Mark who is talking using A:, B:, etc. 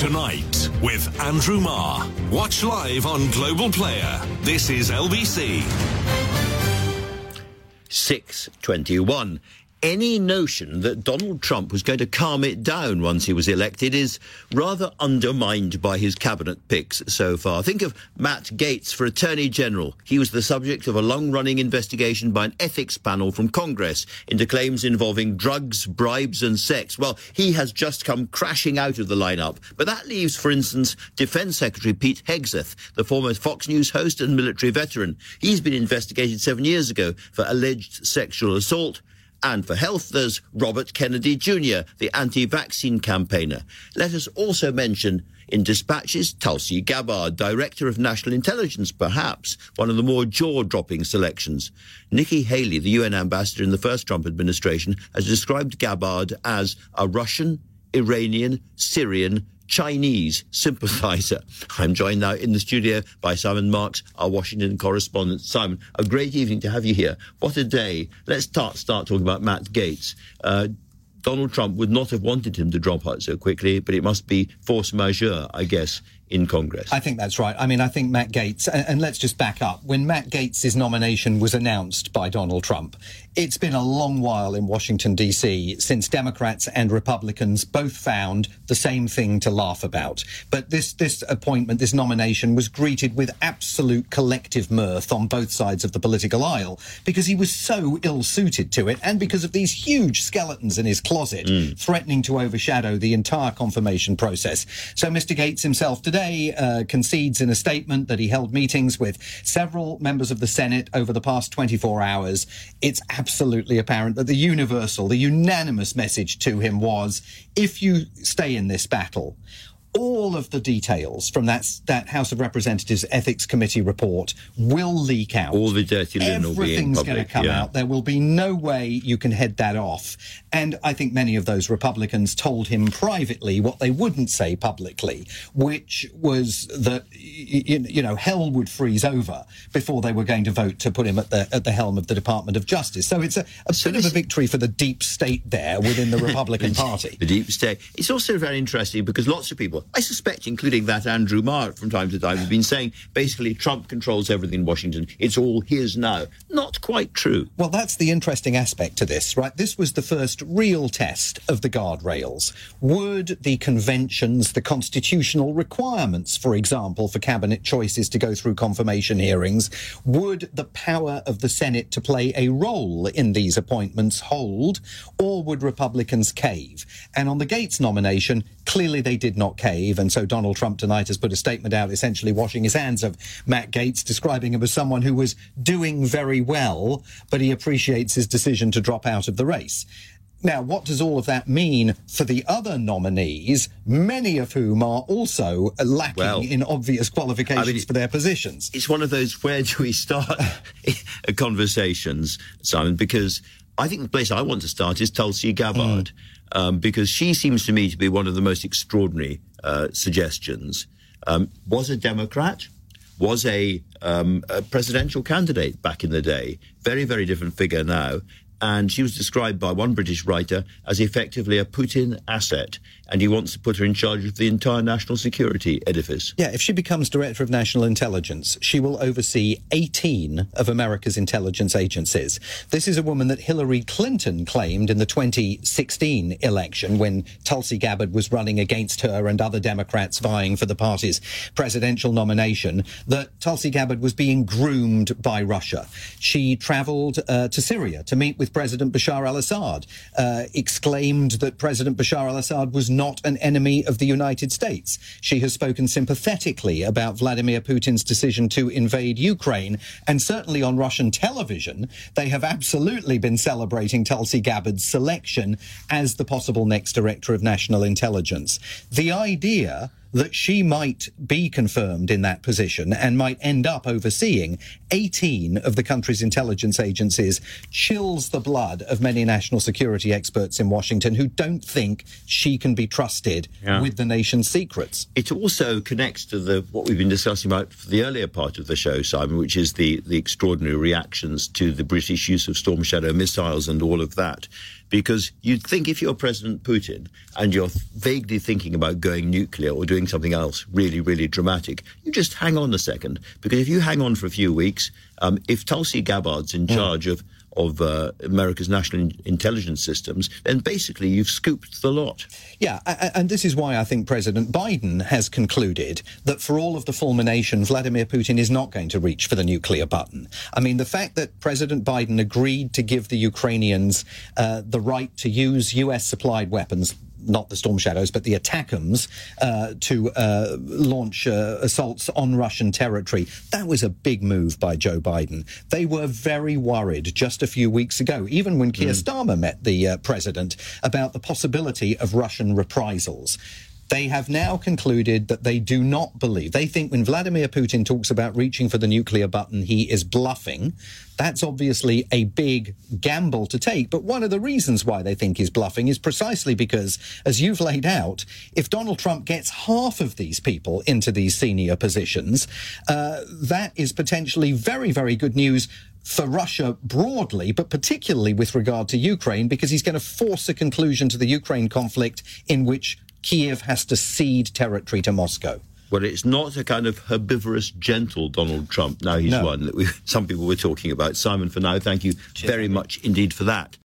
A: Tonight with Andrew Marr. Watch live on Global Player. This is LBC.
B: 6:21. Any notion that Donald Trump was going to calm it down once he was elected is rather undermined by his cabinet picks so far. Think of Matt Gaetz for Attorney General. He was the subject of a long-running investigation by an ethics panel from Congress into claims involving drugs, bribes and sex. Well, he has just come crashing out of the lineup. But that leaves, for instance, Defence Secretary Pete Hegseth, the former Fox News host and military veteran. He's been investigated 7 years ago for alleged sexual assault. And for health, there's Robert Kennedy Jr., the anti-vaccine campaigner. Let us also mention in dispatches Tulsi Gabbard, Director of National Intelligence, perhaps one of the more jaw-dropping selections. Nikki Haley, the UN ambassador in the first Trump administration, has described Gabbard as a Russian, Iranian, Syrian, Chinese sympathiser. I'm joined now in the studio by Simon Marks, our Washington correspondent. Simon, a great evening to have you here. What a day. Let's start talking about Matt Gaetz. Donald Trump would not have wanted him to drop out so quickly, but it must be force majeure, I guess, in Congress.
C: I think that's right. I mean, I think Matt Gaetz, and let's just back up. When Matt Gaetz's nomination was announced by Donald Trump, it's been a long while in Washington, D.C. since Democrats and Republicans both found the same thing to laugh about. But this appointment, this nomination, was greeted with absolute collective mirth on both sides of the political aisle because he was so ill-suited to it and because of these huge skeletons in his closet threatening to overshadow the entire confirmation process. So Mr. Gaetz himself today concedes in a statement that he held meetings with several members of the Senate over the past 24 hours. It's absolutely apparent that the unanimous message to him was, if you stay in this battle, all of the details from that House of Representatives Ethics Committee report will leak out.
B: All the dirty linen will be in public.
C: Everything's going to come out. There will be no way you can head that off. And I think many of those Republicans told him privately what they wouldn't say publicly, which was that, you know, hell would freeze over before they were going to vote to put him at the helm of the Department of Justice. So it's a bit of a victory for the deep state there within the Republican Party.
B: The deep state. It's also very interesting because lots of people, I suspect, including that Andrew Marr from time to time, have been saying basically Trump controls everything in Washington. It's all his now. Not quite true.
C: Well, that's the interesting aspect to this, right? This was the first real test of the guardrails. Would the conventions, the constitutional requirements, for example, for cabinet choices to go through confirmation hearings, would the power of the Senate to play a role in these appointments hold, or would Republicans cave? And on the Gaetz nomination, clearly they did not cave, and so Donald Trump tonight has put a statement out essentially washing his hands of Matt Gaetz, describing him as someone who was doing very well, but he appreciates his decision to drop out of the race. Now, what does all of that mean for the other nominees, many of whom are also lacking in obvious qualifications for their positions?
B: It's one of those, where do we start conversations, Simon? Because I think the place I want to start is Tulsi Gabbard. Because she seems to me to be one of the most extraordinary suggestions. Was a Democrat, was a presidential candidate back in the day. Very, very different figure now. And she was described by one British writer as effectively a Putin asset. And he wants to put her in charge of the entire national security edifice.
C: Yeah, if she becomes Director of National Intelligence, she will oversee 18 of America's intelligence agencies. This is a woman that Hillary Clinton claimed in the 2016 election when Tulsi Gabbard was running against her and other Democrats vying for the party's presidential nomination, that Tulsi Gabbard was being groomed by Russia. She travelled to Syria to meet with President Bashar al-Assad, exclaimed that President Bashar al-Assad was not an enemy of the United States. She has spoken sympathetically about Vladimir Putin's decision to invade Ukraine, and certainly on Russian television, they have absolutely been celebrating Tulsi Gabbard's selection as the possible next Director of National Intelligence. The idea that she might be confirmed in that position and might end up overseeing 18 of the country's intelligence agencies chills the blood of many national security experts in Washington who don't think she can be trusted with the nation's secrets.
B: It also connects to what we've been discussing about for the earlier part of the show, Simon, which is the extraordinary reactions to the British use of Storm Shadow missiles and all of that. because you'd think if you're President Putin and you're vaguely thinking about going nuclear or doing something else really, really dramatic, you just hang on a second. Because if you hang on for a few weeks, if Tulsi Gabbard's in charge of America's national intelligence systems, then basically you've scooped the lot.
C: Yeah, and this is why I think President Biden has concluded that for all of the fulmination, Vladimir Putin is not going to reach for the nuclear button. I mean, the fact that President Biden agreed to give the Ukrainians the right to use US-supplied weapons, not the Storm Shadows, but the ATACMS, to launch assaults on Russian territory. That was a big move by Joe Biden. They were very worried just a few weeks ago, even when Keir Starmer met the president, about the possibility of Russian reprisals. They have now concluded that they do not believe. They think when Vladimir Putin talks about reaching for the nuclear button, he is bluffing. That's obviously a big gamble to take. But one of the reasons why they think he's bluffing is precisely because, as you've laid out, if Donald Trump gets half of these people into these senior positions, that is potentially very, very good news for Russia broadly, but particularly with regard to Ukraine, because he's going to force a conclusion to the Ukraine conflict in which Kiev has to cede territory to Moscow.
B: Well, it's not a kind of herbivorous, gentle Donald Trump. Now he's one that some people were talking about. Simon, for now, thank you very much indeed for that.